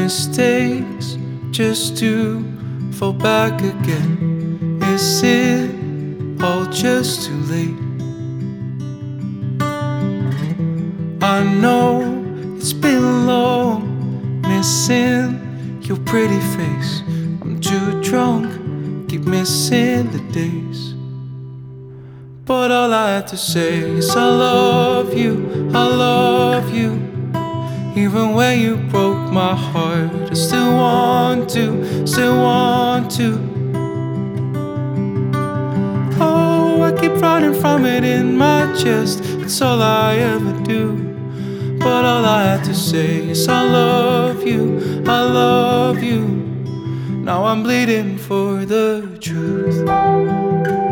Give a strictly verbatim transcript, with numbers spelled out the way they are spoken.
mistakes just to fall back again? Is it all just too late? I know it's been long, missing your pretty face. I'm too drunk, keep missing the days. But all I have to say is I love you, I love you. Even when you broke my heart, I still want to, still want to. Oh, I keep running from it in my chest, it's all I ever do. But all I have to say is I love you, I love you. Now I'm bleeding for the truth.